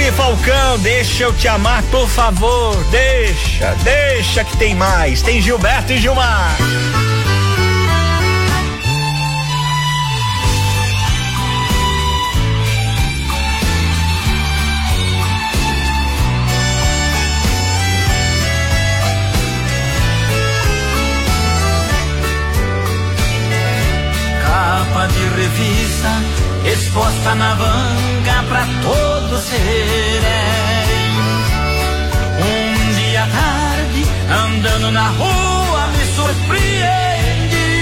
Felipe Falcão, deixa eu te amar, por favor, deixa que tem mais, tem Gilberto e Gilmar. Capa de revista exposta na banca pra todos verem. Um dia à tarde, andando na rua, me surpreendi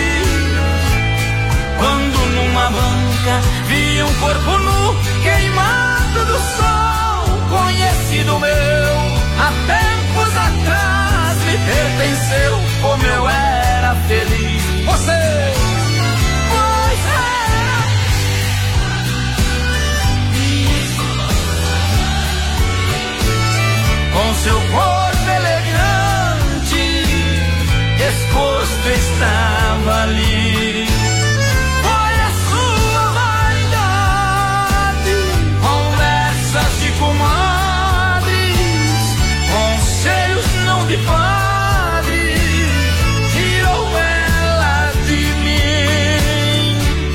quando numa banca vi um corpo nu queimado do sol, conhecido meu, há tempos atrás me pertenceu, como eu era feliz. Você com seu corpo elegante, exposto estava ali. Foi a sua vaidade, conversas de comadres, conselhos não de padre, tirou ela de mim.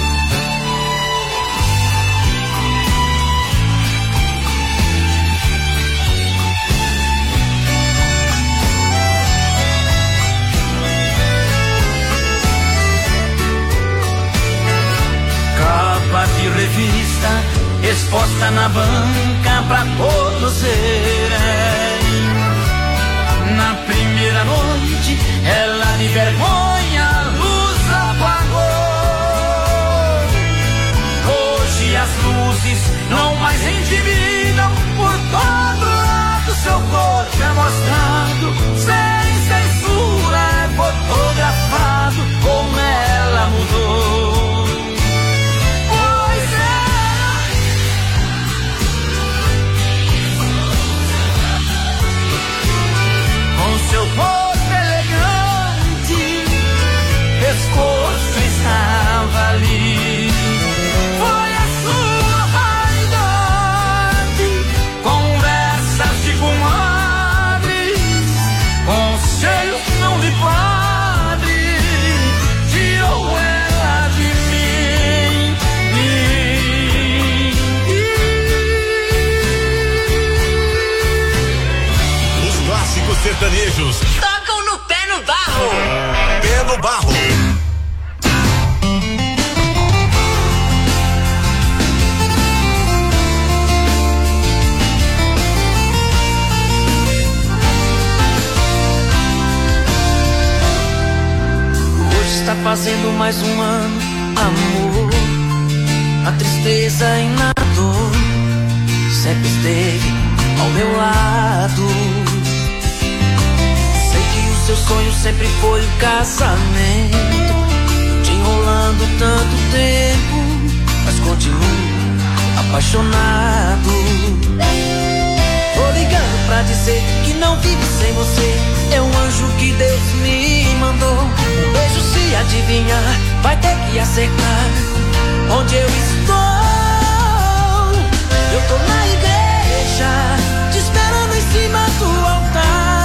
Capa de revista exposta na banca pra todos verem. Na primeira noite ela de vergonha a luz apagou. Hoje as luzes não mais intimidam, por todo lado seu corpo é mostrado, sem censura é fotografado, como ela mudou. Seu corpo elegante, pescoço estava ali. Foi a sua vaidade, conversas de comadres, conselhos não de padre, tirou ela de mim. Os clássicos sertanejos tocam no pé no barro. Pé no barro. Hoje está fazendo mais um ano, amor. A tristeza e na dor sempre esteve ao meu lado. Seu sonho sempre foi o casamento, te enrolando tanto tempo, mas continuo apaixonado. Tô ligando pra dizer que não vivo sem você, é um anjo que Deus me mandou. Um beijo se adivinhar, vai ter que acertar onde eu estou. Eu tô na igreja, te esperando em cima do altar.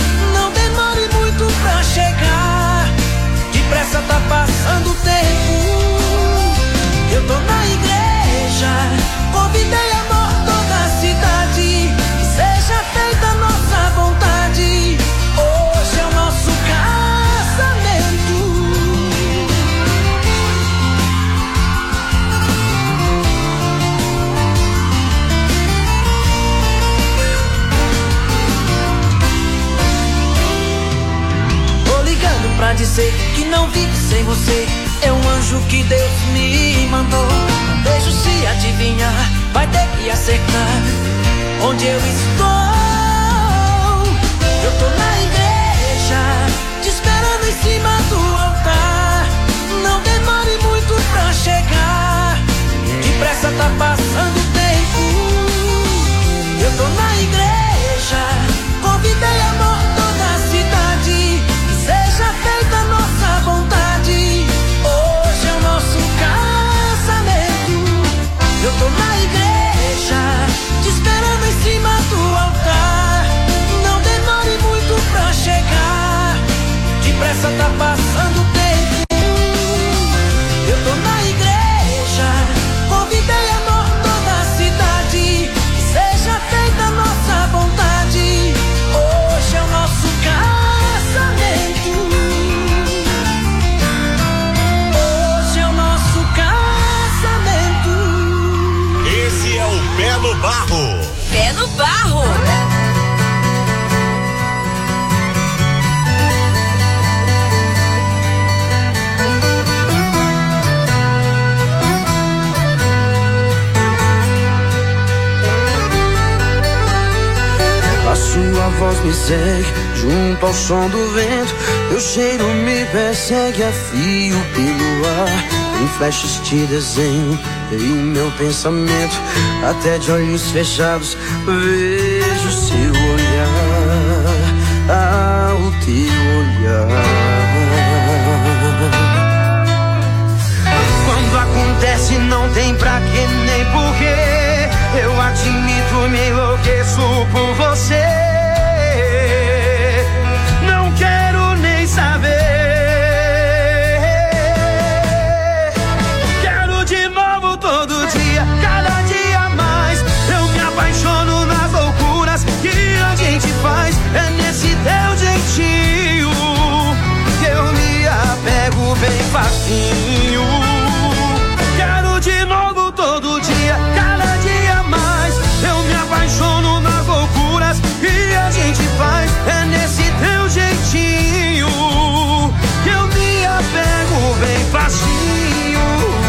Pra chegar, depressa tá passando o tempo. Eu tô na igreja, convidei amor toda a cidade, que seja feita a nossa vontade. Hoje é o nosso casamento. Pra dizer que não vivo sem você, é um anjo que Deus me mandou. Um beijo se adivinhar, vai ter que acertar onde eu estou. Eu tô na igreja, te esperando em cima do altar. Não demore muito pra chegar, depressa tá passando o tempo. Eu tô na igreja, convidei amor toda a cidade, seja feita a nossa vontade. Hoje é o nosso casamento. Eu tô na igreja, te esperando é o Pé no Barro. Pé no Barro. A sua voz me segue junto ao som do vento. Teu cheiro me persegue a fio pelo ar. Em flashes te desenho em meu pensamento. Até de olhos fechados vejo seu olhar. O teu olhar. Quando acontece não tem pra que nem porquê. Eu admito, me enlouqueço por você. Não quero nem saber. Quero de novo todo dia, cada dia mais. Eu me apaixono nas loucuras que a gente faz. É nesse teu jeitinho que eu me apego bem facinho. Quero de novo todo dia, cada dia mais. Eu me apaixono nas loucuras que a gente faz. É nesse teu jeitinho que eu me apego bem facinho.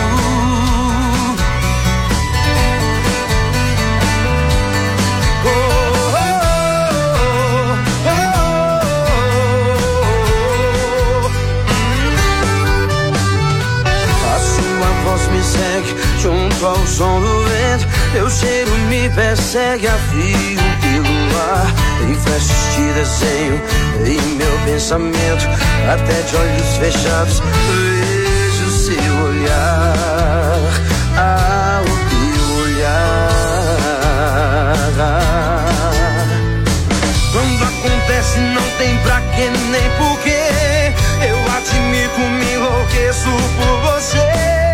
A sua voz me segue junto ao som do vento. Teu cheiro me persegue a fio pelo ar. Em flashes te desenho em meu pensamento. Até de olhos fechados vejo seu olhar. O teu olhar. Quando acontece não tem pra que nem porquê. Eu admito, me enlouqueço por você.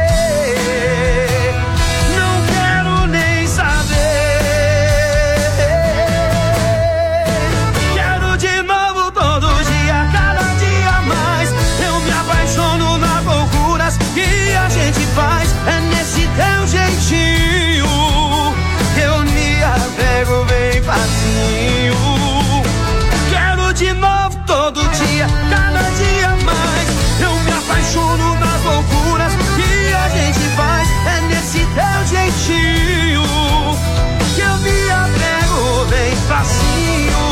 É nesse teu jeitinho que eu me apego bem facinho. Quero de novo todo dia, cada dia mais. Eu me apaixono nas loucuras que a gente faz. É nesse teu jeitinho que eu me apego bem facinho.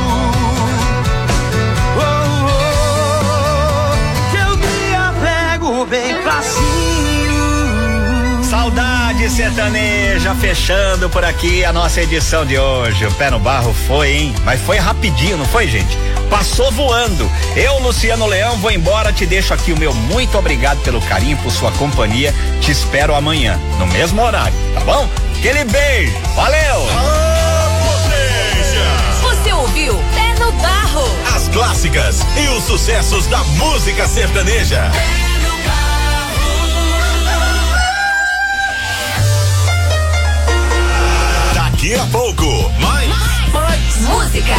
Que eu me apego bem facinho. Saudade sertaneja, fechando por aqui a nossa edição de hoje. O Pé no Barro foi, hein? Mas foi rapidinho, não foi, gente? Passou voando. Eu, Luciano Leão, vou embora. Te deixo aqui o meu muito obrigado pelo carinho, por sua companhia. Te espero amanhã, no mesmo horário, tá bom? Aquele beijo, valeu! Você ouviu Pé no Barro. As clássicas e os sucessos da música sertaneja. Daqui a pouco, mais música.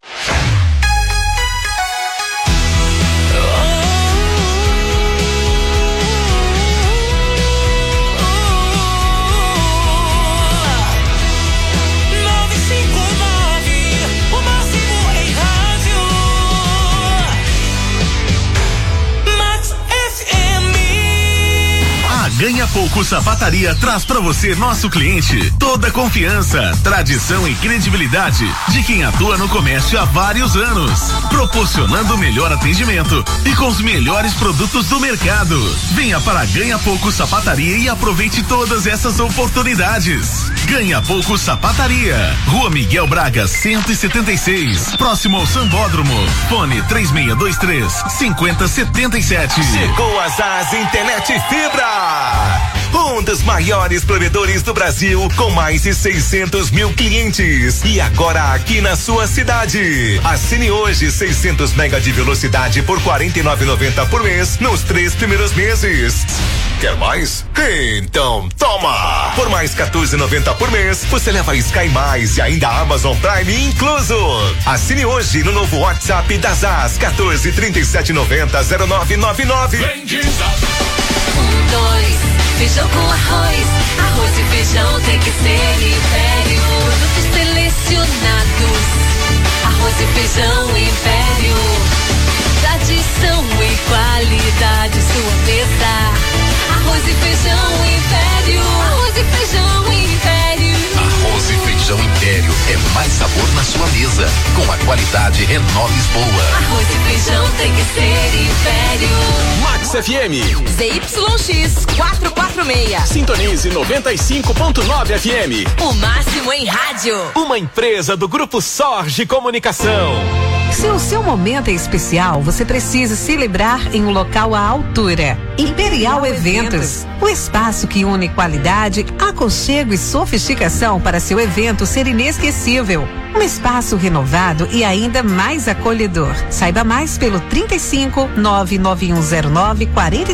Ganha Pouco Sapataria traz pra você, nosso cliente, toda a confiança, tradição e credibilidade de quem atua no comércio há vários anos, proporcionando o melhor atendimento e com os melhores produtos do mercado. Venha para Ganha Pouco Sapataria e aproveite todas essas oportunidades. Ganha Pouco Sapataria, Rua Miguel Braga 176, próximo ao Sambódromo. Fone 3623-5077. Chegou a Zaz Internet Fibra. Um dos maiores provedores do Brasil, com mais de 600 mil clientes. E agora aqui na sua cidade. Assine hoje 600 mega de velocidade por R$ 49,90 por mês nos 3 primeiros meses. Quer mais? Então toma! Por mais R$ 14,90 por mês, você leva Sky Mais e ainda Amazon Prime incluso. Assine hoje no novo WhatsApp da Zaz 14 37 90 0999. Feijão com arroz, arroz e feijão tem que ser feijão Império. Arroz e feijão Império. Arroz e feijão Império é mais sabor na sua mesa, com a qualidade Renova Lisboa. Arroz e feijão tem que ser Império. Max FM. ZYX 446. Sintonize 95.9 FM. O máximo em rádio. Uma empresa do Grupo Sorge Comunicação. Se o seu momento é especial, você precisa celebrar em um local à altura. Imperial Eventos, o espaço que une qualidade, aconchego e sofisticação para seu evento ser inesquecível. Um espaço renovado e ainda mais acolhedor. Saiba mais pelo 35 99109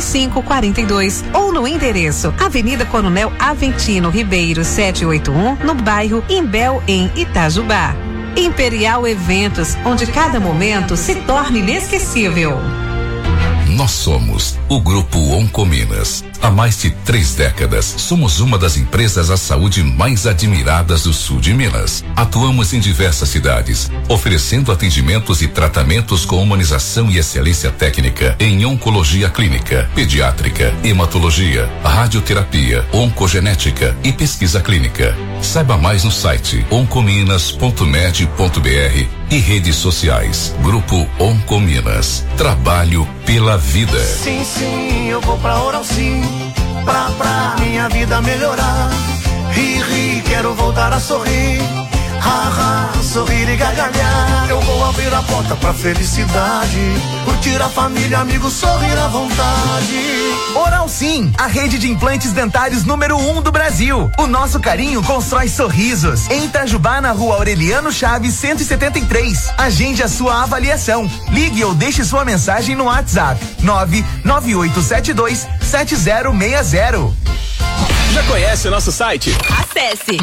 4542 ou no endereço Avenida Coronel Aventino Ribeiro 781, no bairro Imbel, em Itajubá. Imperial Eventos, onde cada momento se torna inesquecível. Nós somos o Grupo Oncominas. Há mais de 3 décadas, somos uma das empresas à saúde mais admiradas do sul de Minas. Atuamos em diversas cidades, oferecendo atendimentos e tratamentos com humanização e excelência técnica em oncologia clínica, pediátrica, hematologia, radioterapia, oncogenética e pesquisa clínica. Saiba mais no site oncominas.med.br e redes sociais. Grupo Oncominas. Trabalho pela vida. Sim, sim, eu vou pra Oral Sim, pra minha vida melhorar. Ri, quero voltar a sorrir. Sorrir e gargalhar. Eu vou abrir a porta pra felicidade, curtir a família, amigos, sorrir à vontade. Oral Sim, a rede de implantes dentários número 1 do Brasil. O nosso carinho constrói sorrisos. Em Itajubá, na rua Aureliano Chaves 173. Agende a sua avaliação. Ligue ou deixe sua mensagem no WhatsApp 99872 7060. Já conhece o nosso site? Acesse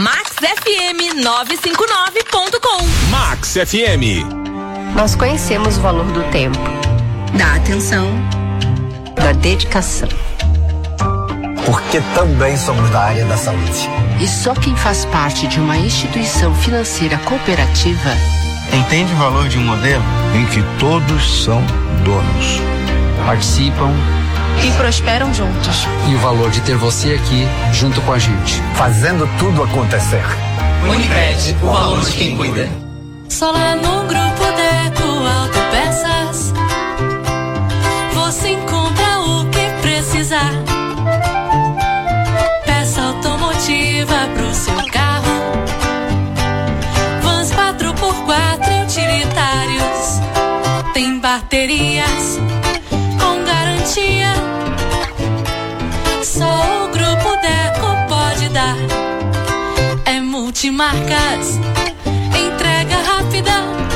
maxfm959.com. Max FM. Nós conhecemos o valor do tempo, da atenção, da dedicação. Porque também somos da área da saúde. E só quem faz parte de uma instituição financeira cooperativa entende o valor de um modelo em que todos são donos, participam e prosperam juntos. E o valor de ter você aqui junto com a gente, fazendo tudo acontecer. Unicred, o valor de quem cuida. Só lá no Grupo Deco Autopeças você encontra o que precisar. Peça automotiva pro seu carro, vans 4x4 utilitários, tem baterias com garantia. Só o Grupo Deco pode dar. É multimarcas, entrega rápida,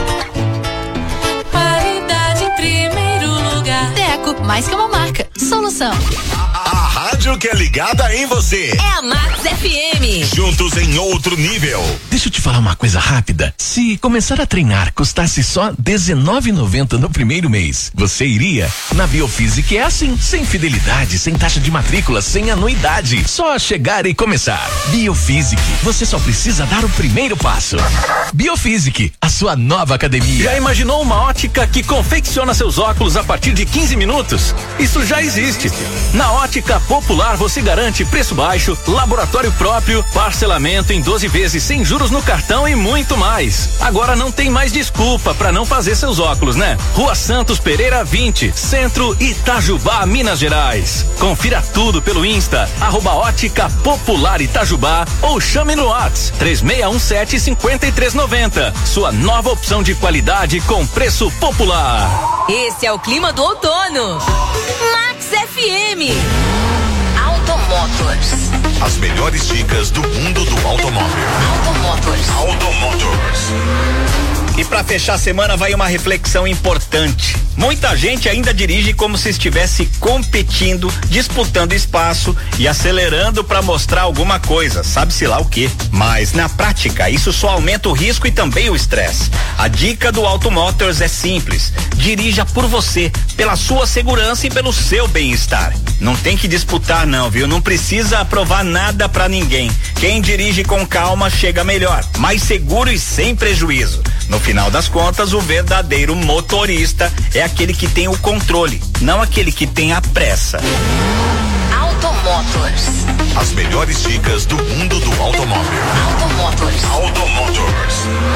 qualidade em primeiro lugar. Deco, mais que uma marca, solução. A rádio que é ligada em você. É a Max FM. Juntos em outro nível. Deixa eu te falar uma coisa rápida. Se começar a treinar custasse só R$19,90 no primeiro mês, você iria? Na Biofísica é assim, sem fidelidade, sem taxa de matrícula, sem anuidade. Só chegar e começar. Biofísica, você só precisa dar o primeiro passo. Biofísica, a sua nova academia. Já imaginou uma ótica que confecciona seus óculos a partir de 15 minutos? Isso já existe. Na Ótica Popular você garante preço baixo, laboratório próprio, parcelamento em 12 vezes sem juros no cartão e muito mais. Agora não tem mais desculpa para não fazer seus óculos, né? Rua Santos Pereira 20, Centro, Itajubá, Minas Gerais. Confira tudo pelo Insta, @Ótica Popular Itajubá ou chame no WhatsApp 3617-5390. Sua nova opção de qualidade com preço popular. Esse é o clima do outono. Max FM. Automotors. As melhores dicas do mundo do automóvel. Automotors. E para fechar a semana vai uma reflexão importante. Muita gente ainda dirige como se estivesse competindo, disputando espaço e acelerando para mostrar alguma coisa, sabe-se lá o quê. Mas na prática isso só aumenta o risco e também o estresse. A dica do Automotors é simples: dirija por você, pela sua segurança e pelo seu bem-estar. Não tem que disputar não, viu? Não precisa aprovar nada para ninguém. Quem dirige com calma chega melhor, mais seguro e sem prejuízo. No final das contas, o verdadeiro motorista é aquele que tem o controle, não aquele que tem a pressa. Automotors. Motors. As melhores dicas do mundo do automóvel. Auto Motors. Auto Motors.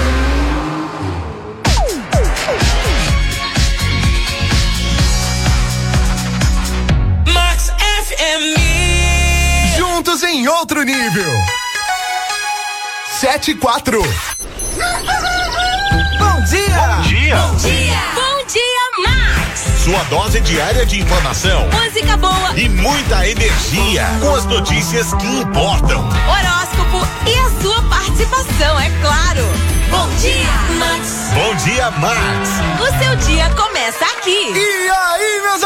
Max FM. Juntos em outro nível. 7-4. Bom dia! Bom dia! Bom dia! Bom dia, Max! Sua dose diária de informação. Música boa. E muita energia. Com as notícias que importam. Horóscopo e a sua participação, é claro. Bom dia, Max! Bom dia, Max! O seu dia começa aqui. E aí, meus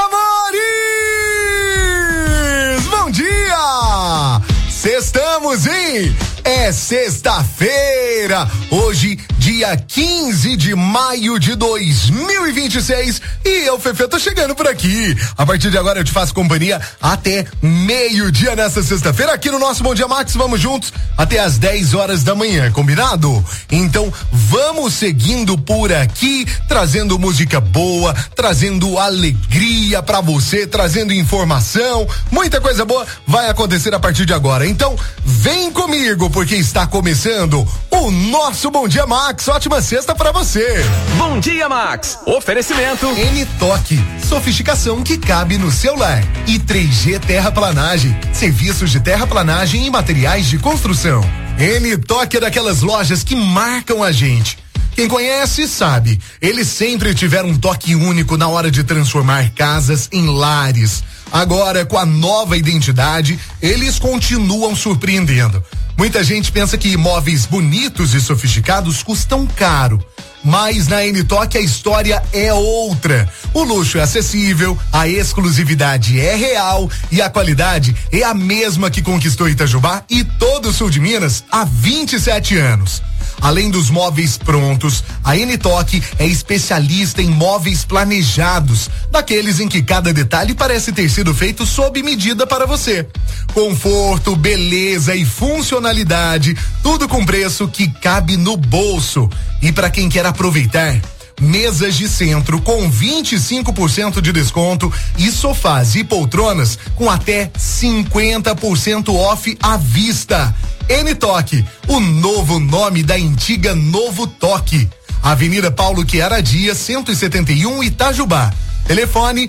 amores? Bom dia! Estamos em... É sexta-feira, hoje, dia 15 de maio de 2026, e eu, Fefe, tô chegando por aqui. A partir de agora eu te faço companhia até meio-dia nessa sexta-feira, aqui no nosso Bom Dia Max. Vamos juntos até as 10 horas da manhã, combinado? Então, vamos seguindo por aqui, trazendo música boa, trazendo alegria pra você, trazendo informação, muita coisa boa vai acontecer a partir de agora. Então, vem comigo, porque está começando o nosso Bom Dia Max. Ótima sexta pra você. Bom dia, Max. Oferecimento N-Toque, sofisticação que cabe no seu lar. E 3G Terraplanagem, serviços de terraplanagem e materiais de construção. N-Toque é daquelas lojas que marcam a gente. Quem conhece sabe, eles sempre tiveram um toque único na hora de transformar casas em lares. Agora, com a nova identidade, eles continuam surpreendendo. Muita gente pensa que imóveis bonitos e sofisticados custam caro. Mas na N-Toque a história é outra. O luxo é acessível, a exclusividade é real e a qualidade é a mesma que conquistou Itajubá e todo o sul de Minas há 27 anos. Além dos móveis prontos, a N-Toque é especialista em móveis planejados, daqueles em que cada detalhe parece ter sido feito sob medida para você. Conforto, beleza e funcionalidade, tudo com preço que cabe no bolso. E para quem quer aproveitar, mesas de centro com 25% de desconto e sofás e poltronas com até 50% off à vista. N-Toque, o novo nome da antiga Novo Toque. Avenida Paulo Chiara Dias, 171, Itajubá. Telefone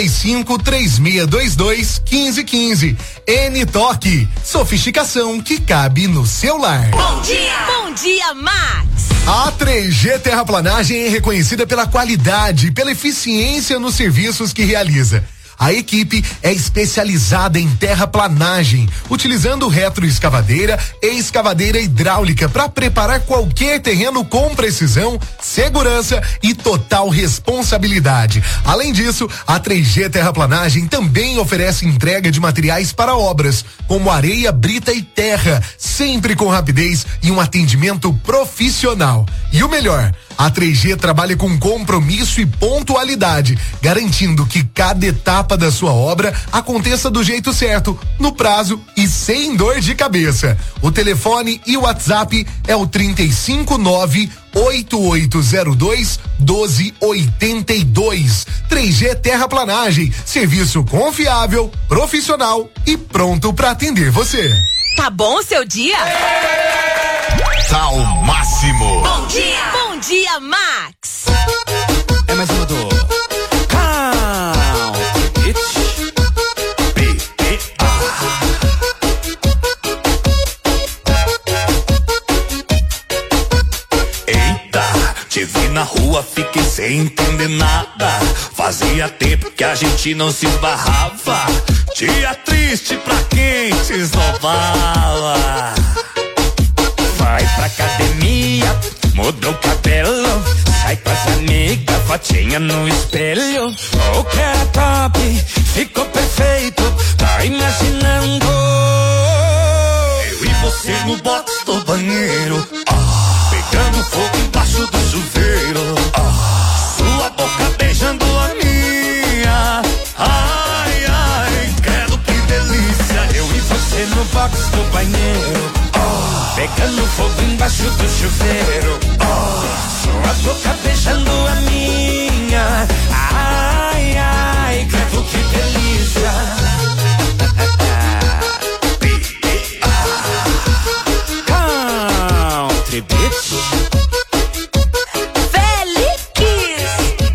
35-3622 1515. N-Toque, sofisticação que cabe no seu lar. Bom dia, Max! A 3G Terraplanagem é reconhecida pela qualidade e pela eficiência nos serviços que realiza. A equipe é especializada em terraplanagem, utilizando retroescavadeira e escavadeira hidráulica para preparar qualquer terreno com precisão, segurança e total responsabilidade. Além disso, a 3G Terraplanagem também oferece entrega de materiais para obras, como areia, brita e terra, sempre com rapidez e um atendimento profissional. E o melhor, a 3G trabalha com compromisso e pontualidade, garantindo que cada etapa da sua obra aconteça do jeito certo, no prazo e sem dor de cabeça. O telefone e o WhatsApp é o 359-8802-1282. 3G Terraplanagem, serviço confiável, profissional e pronto para atender você. Tá bom o seu dia? Tá ao máximo. Bom dia, Max! é mais uma do Count It BPA. Eita, te vi na rua, fiquei sem entender nada. Fazia tempo que a gente não se esbarrava. Dia triste pra quem se esnobava. Vai pra academia, mudou o cabelo, sai com as amigas, fotinha no espelho. O que era top, ficou perfeito, tá imaginando? Eu e você no box do banheiro, pegando fogo embaixo do chuveiro, sua boca beijando a minha. Ai, ai, credo que delícia. Eu e você no box do banheiro, pegando fogo embaixo do chuveiro, sua boca beijando a minha. Ai, ai, credo que delícia. country bitch. Felix!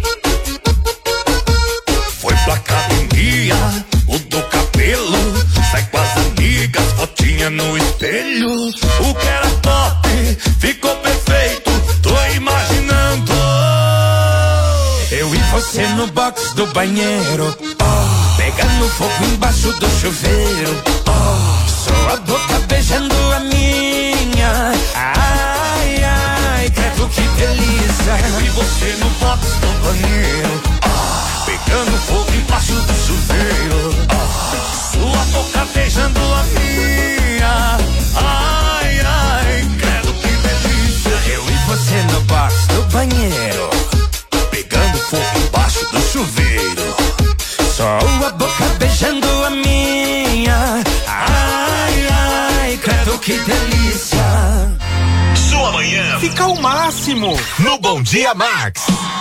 Foi pra academia, mudou cabelo, sai com as amigas, fotinha no espelho. O que era top, ficou perfeito, tô imaginando. Eu e você no box do banheiro, pegando fogo embaixo do chuveiro, sua boca beijando a minha. Ai, ai, credo que delícia. Eu e você no box do banheiro, pegando fogo embaixo do chuveiro, sua boca beijando a minha. Ai, ai, credo que delícia. Eu e você no box do banheiro, pegando fogo embaixo do chuveiro, só a boca beijando a minha. Ai, ai, credo que delícia. Sua manhã fica o máximo no Bom Dia Max.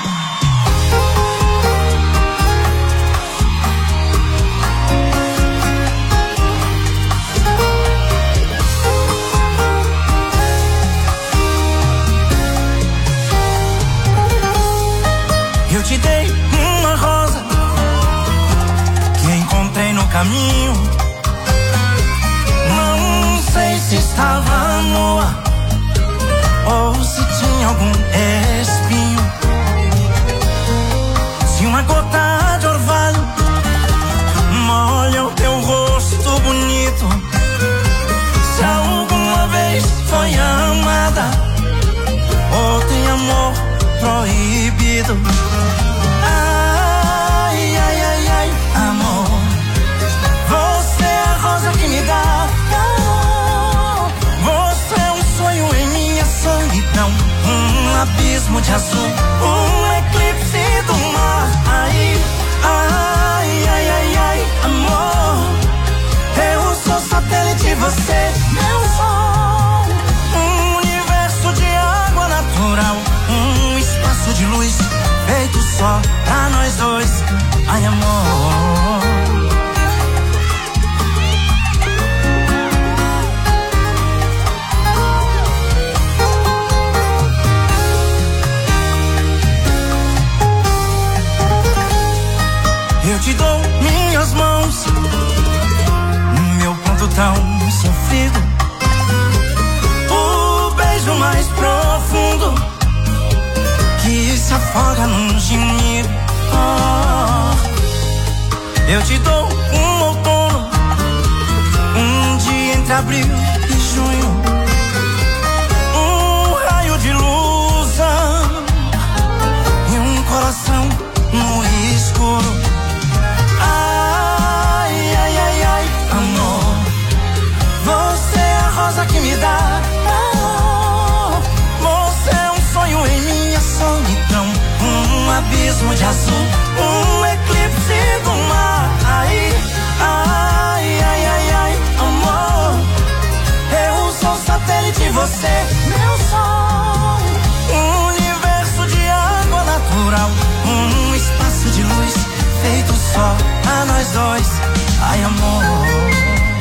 Eu te dei uma rosa que encontrei no caminho. Não sei se estava nua ou se tinha algum espinho. Se uma gota de orvalho molha o teu rosto bonito, se alguma vez foi amada ou tem amor proibido. Ai, ai, ai, ai, amor, você é a rosa que me dá calor. Você é um sonho em minha solidão, um abismo de azul, um eclipse do mar. Ai, ai, ai, ai, ai, amor, eu sou satélite, você meu sol. Um universo de água natural, um espaço de luz feito só pra nós dois. Ai, amor, eu te dou minhas mãos, meu ponto tão sofrido, o beijo mais profundo que se afoga num gemido. Eu te dou um outono, um dia entre abril e junho, um raio de luz e um coração no escuro. Ai, ai, ai, ai, amor, você é a rosa que me dá calor. Você é um sonho em minha solidão, um abismo de azul, um eclipse do mar. Ai, ai, ai, ai, ai, amor, eu sou satélite, você meu sol. Um universo de água natural, um espaço de luz feito só a nós dois. Ai, amor,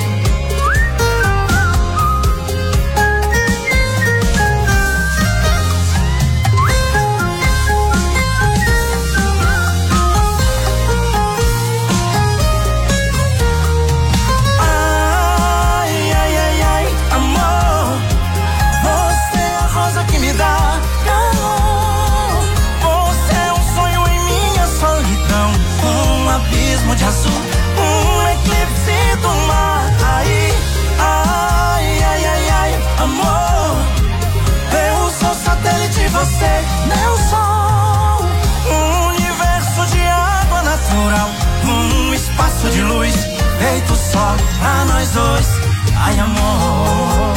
de azul, um eclipse do mar. Ai, ai, ai, ai, ai, amor, eu sou satélite, você meu sol. Um universo de água natural, um espaço de luz feito só pra nós dois. Ai, amor,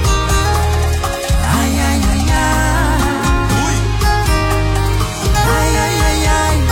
ai, ai, ai, ai, ai, ai, ai, ai.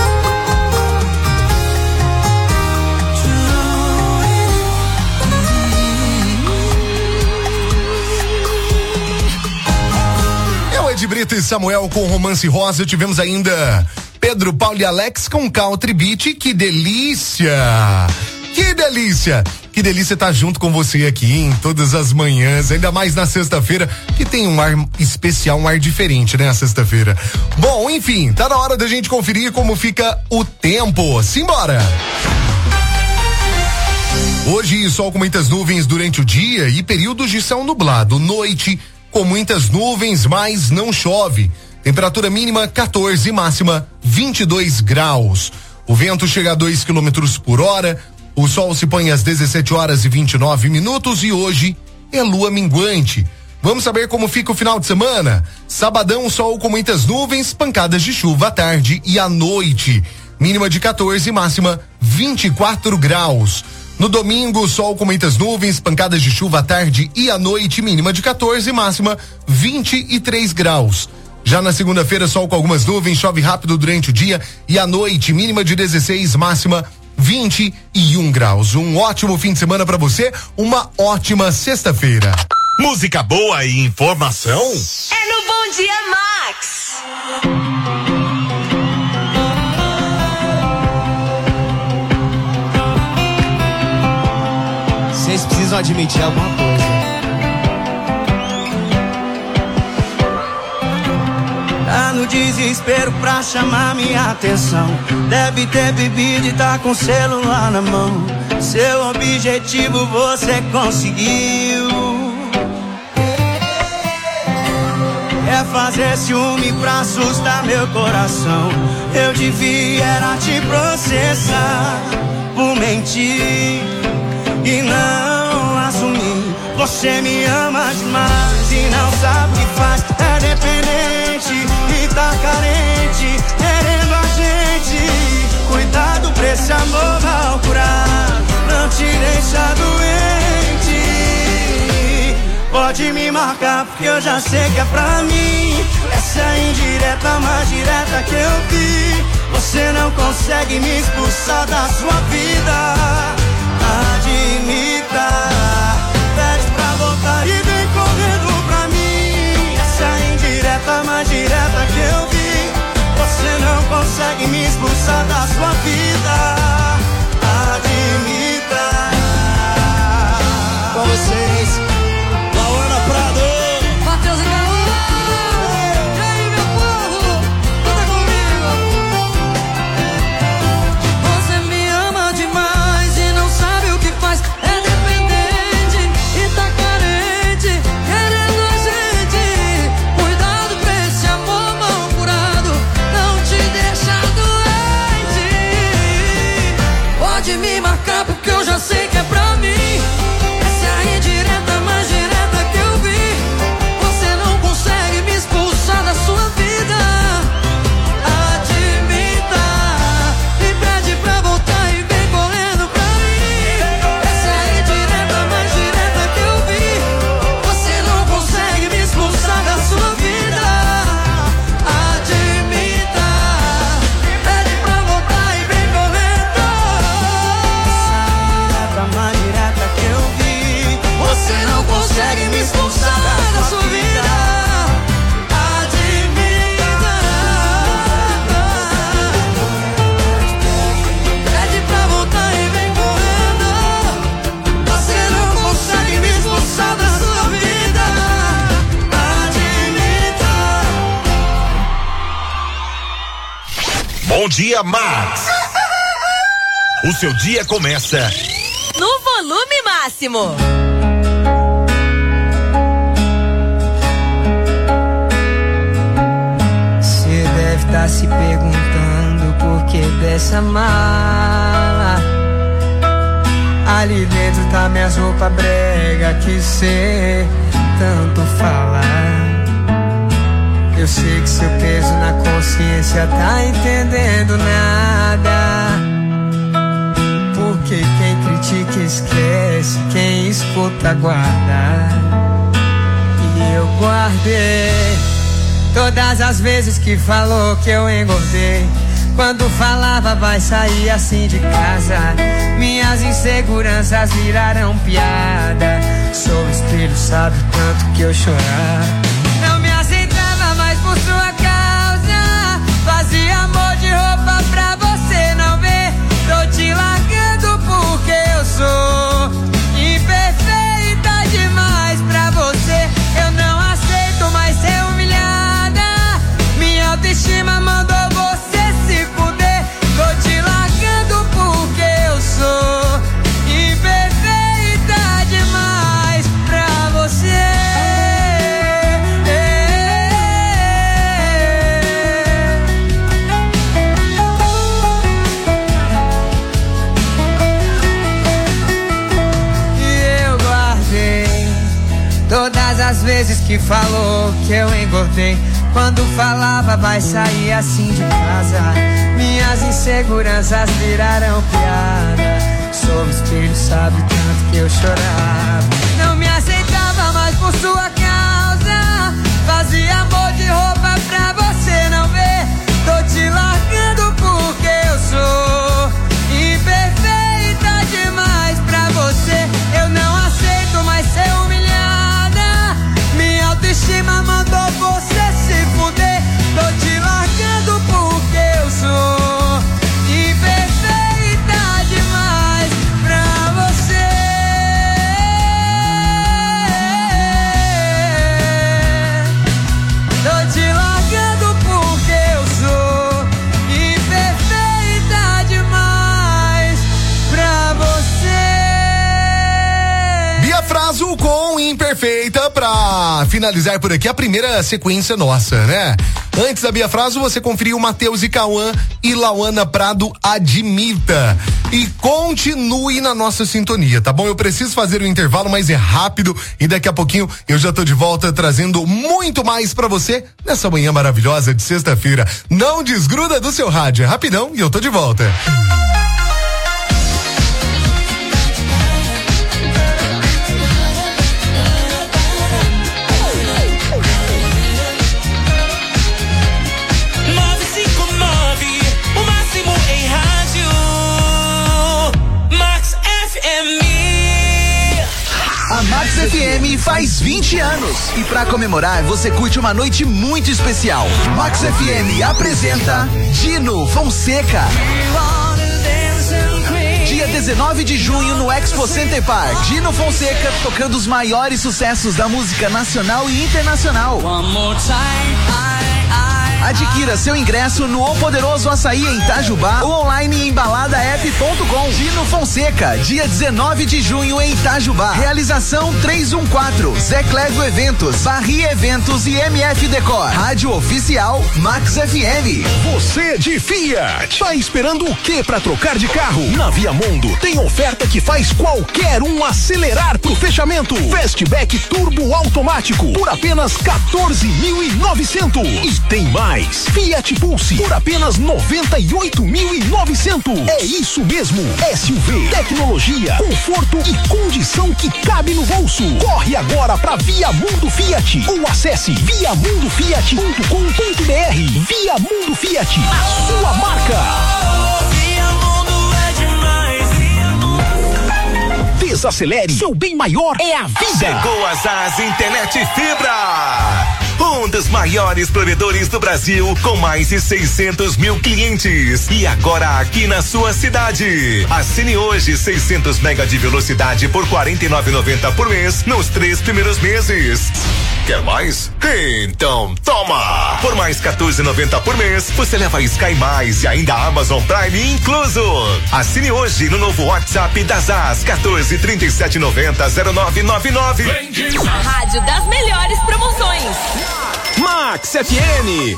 De Brito e Samuel com Romance Rosa. Tivemos ainda Pedro, Paulo e Alex com Country Beat. Que delícia! Que delícia! Que delícia estar junto com você aqui em todas as manhãs, ainda mais na sexta-feira, que tem um ar especial, um ar diferente, né? A sexta-feira. Bom, enfim, tá na hora da gente conferir como fica o tempo. Simbora! Hoje, sol com muitas nuvens durante o dia e períodos de céu nublado. Noite, com muitas nuvens, mas não chove. Temperatura mínima 14, máxima 22 graus. O vento chega a 2 km por hora. O sol se põe às 17 horas e 29 minutos e hoje é lua minguante. Vamos saber como fica o final de semana? Sabadão, sol com muitas nuvens, pancadas de chuva à tarde e à noite. Mínima de 14, máxima 24 graus. No domingo, sol com muitas nuvens, pancadas de chuva à tarde e à noite, mínima de 14, máxima 23 graus. Já na segunda-feira, sol com algumas nuvens, chove rápido durante o dia e à noite, mínima de 16, máxima 21 graus. Um ótimo fim de semana pra você, uma ótima sexta-feira. Música boa e informação? É no Bom Dia Max. Vocês precisam admitir alguma coisa. Tá no desespero pra chamar minha atenção. Deve ter bebido e tá com o celular na mão. Seu objetivo você conseguiu. É fazer ciúme pra assustar meu coração. Eu devia era te processar por mentir e não assumir. Você me ama demais e não sabe o que faz. É dependente e tá carente, querendo a gente. Cuidado pra esse amor mal curado, não te deixa doente. Pode me marcar porque eu já sei que é pra mim. Essa é a indireta mais direta que eu vi. Você não consegue me expulsar da sua vida. Admita, pede pra voltar e vem correndo pra mim. Essa é a indireta mais direta que eu vi. Você não consegue me expulsar da sua vida. Admita. Com vocês, Lauana Prado, Matheus e Caô. E aí, meu povo, canta comigo. Você me ama demais e não sabe o que faz. É dependente e tá carente, querendo a gente. Cuidado pra esse amor mal curado, não te deixa doente. Pode me marcar porque eu já sei que é pra mim. Essa é a indireta mais direta que eu vi. Você não consegue me expulsar da sua vida. Admita e pede pra voltar e vem correndo pra mim. Essa é a indireta mais direta que eu vi. Você não consegue me expulsar da sua vida. Admita, pede pra voltar e vem correndo. essa mais direta que eu vi. Você não consegue me expulsar da sua vida. Admita, pede pra voltar e vem correndo. Você não consegue me expulsar da sua vida. Admita. Bom dia, Max. O seu dia começa No volume máximo. Você deve estar se perguntando por que dessa mala. Ali dentro tá minhas roupas brega que cê tanto fala. Eu sei que seu peso na consciência tá entendendo nada. Porque quem critica esquece, quem escuta guarda. E eu guardei todas as vezes que falou que eu engordei. Quando falava vai sair assim de casa, minhas inseguranças viraram piada. Sou o espelho, sabe o tanto que eu chorava. Não me aceitava mais por sua causa. Fazia amor de roupa pra você não ver. Tô te largando porque eu sou As vezes que falou que eu engordei, quando falava vai sair assim de casa, minhas inseguranças viraram piada. Sob o espelho sabe tanto que eu chorava. Não me aceitava mais por sua causa, fazia amor de roupa pra você não ver. Tô te largando porque eu sou imperfeita demais pra você. Eu não aceito mais ser humilhada, minha autoestima mandou você se fuder. Tô te largando porque eu sou imperfeita demais pra você. Tô te largando porque eu sou imperfeita demais pra você. Bia Fraso com Imperfeita pra finalizar por aqui a primeira sequência nossa, né? Antes da Bia Fraso, você conferiu Matheus e Cauã e Lauana Prado, Admita. E continue na nossa sintonia, tá bom? Eu preciso fazer um intervalo, mas é rápido e daqui a pouquinho eu já tô de volta trazendo muito mais pra você nessa manhã maravilhosa de sexta-feira. Não desgruda do seu rádio, é rapidão e eu tô de volta. A Max FM faz 20 anos e pra comemorar você curte uma noite muito especial. Max FM apresenta Dino Fonseca. Dia 19 de junho no Expo Center Park. Dino Fonseca tocando os maiores sucessos da música nacional e internacional. Adquira seu ingresso no O Poderoso Açaí em Itajubá ou online em baladaep.com. Dino Fonseca, dia 19 de junho em Itajubá. Realização 314, Zé Clésio Eventos, Barri Eventos e MF Decor. Rádio Oficial Max FM. Você de Fiat, tá esperando o que pra trocar de carro? Na Via Mundo tem oferta que faz qualquer um acelerar pro fechamento. Fastback Turbo Automático por apenas 14.900. E tem mais. Fiat Pulse por apenas 98.900. É isso mesmo, SUV, tecnologia, conforto e condição que cabe no bolso. Corre agora pra Via Mundo Fiat ou acesse viamundofiat.com.br. Via Mundo Fiat, a sua marca. Desacelere, seu bem maior é a vida. Chegou a Zaz Internet Fibra. Um dos maiores provedores do Brasil, com mais de 600 mil clientes. E agora aqui na sua cidade. Assine hoje 600 mega de velocidade por R$ 49,90 por mês nos 3 primeiros meses. Quer mais? Então toma! Por mais R$ 14,90 por mês, você leva Sky Mais e ainda Amazon Prime incluso. Assine hoje no novo WhatsApp da Zaz 1437900999. Rádio das melhores promoções. Max FM.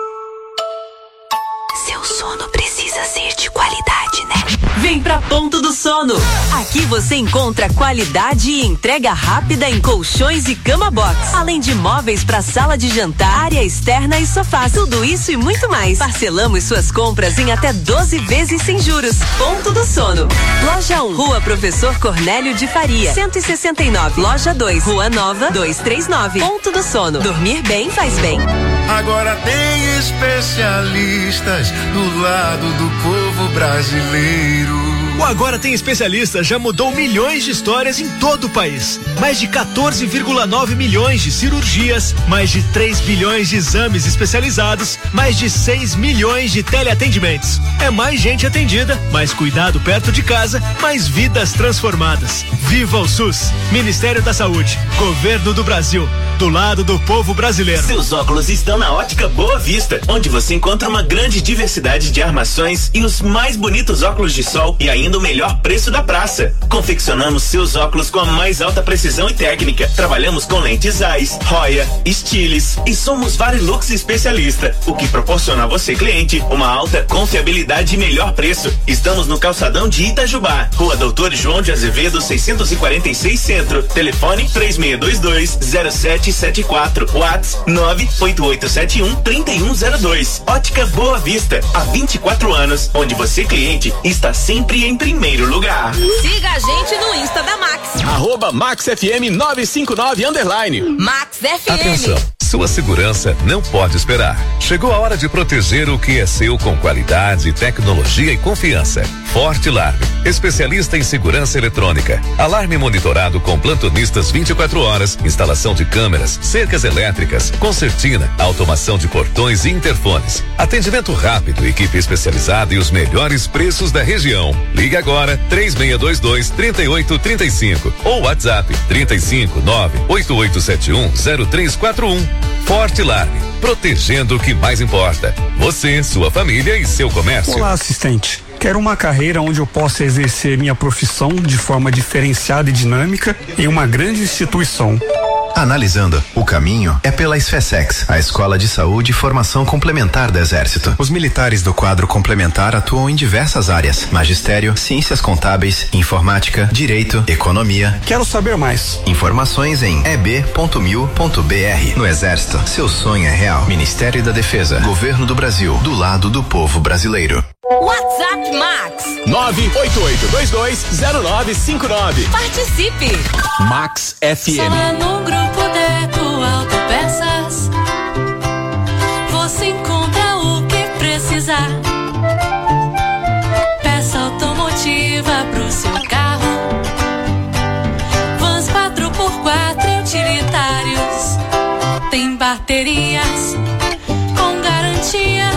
Seu sono precisa ser de qualidade, né? Vem pra Ponto do Sono. Aqui você encontra qualidade e entrega rápida em colchões e cama box, além de móveis para sala de jantar, área externa e sofás. Tudo isso e muito mais. Parcelamos suas compras em até 12 vezes sem juros. Ponto do Sono. Loja 1, Rua Professor Cornélio de Faria, 169. Loja 2, Rua Nova, 239. Ponto do Sono. Dormir bem faz bem. Agora tem especialistas do lado do povo brasileiro. O Agora Tem Especialista já mudou milhões de histórias em todo o país. Mais de 14,9 milhões de cirurgias, mais de 3 bilhões de exames especializados, mais de 6 milhões de teleatendimentos. É mais gente atendida, mais cuidado perto de casa, mais vidas transformadas. Viva o SUS! Ministério da Saúde, Governo do Brasil, do lado do povo brasileiro. Seus óculos estão na Ótica Boa Vista, onde você encontra uma grande diversidade de armações e os mais bonitos óculos de sol e ainda garantindo o melhor preço da praça. Confeccionamos seus óculos com a mais alta precisão e técnica. Trabalhamos com lentes Zeiss, Roya, Stiles e somos Varilux especialista, o que proporciona a você, cliente, uma alta confiabilidade e melhor preço. Estamos no calçadão de Itajubá, Rua Doutor João de Azevedo 646 Centro. Telefone 3622-0774. WhatsApp 98871-3102. Ótica Boa Vista, há 24 anos, onde você, cliente, está sempre em primeiro lugar. Siga a gente no Insta da Max. @MaxFM959 _ Max FM. Atenção, sua segurança não pode esperar. Chegou a hora de proteger o que é seu com qualidade, tecnologia e confiança. Forte Alarme, especialista em segurança eletrônica. Alarme monitorado com plantonistas 24 horas, instalação de câmeras, cercas elétricas, concertina, automação de portões e interfones. Atendimento rápido, equipe especializada e os melhores preços da região. Ligue agora 3622-3835 ou WhatsApp 359-8871-0341. Forte Alarme, protegendo o que mais importa. Você, sua família e seu comércio. Olá, assistente. Quero uma carreira onde eu possa exercer minha profissão de forma diferenciada e dinâmica em uma grande instituição. Analisando, o caminho é pela SFSEX, a Escola de Saúde e Formação Complementar do Exército. Os militares do quadro complementar atuam em diversas áreas: magistério, ciências contábeis, informática, direito, economia. Quero saber mais. Informações em eb.mil.br. No Exército, seu sonho é real. Ministério da Defesa, Governo do Brasil, do lado do povo brasileiro. WhatsApp Max 988220959. Participe. Max FM. Só no Grupo Deco Autopeças você encontra o que precisar. Peça automotiva pro seu carro, vans 4x4 utilitários, tem baterias com garantia.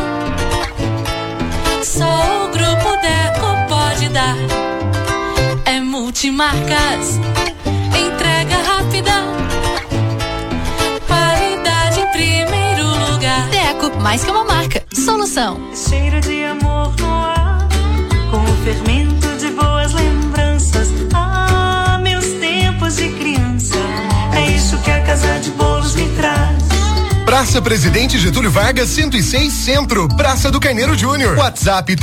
Só o Grupo Deco pode dar. É multimarcas, entrega rápida, qualidade em primeiro lugar. Deco, mais que uma marca, solução. Cheiro de amor no ar, com o fermento de boas lembranças. Ah, meus tempos de criança, é isso que a Casa de Bolos me traz. Praça Presidente Getúlio Vargas 106 Centro, Praça do Carneiro Júnior. WhatsApp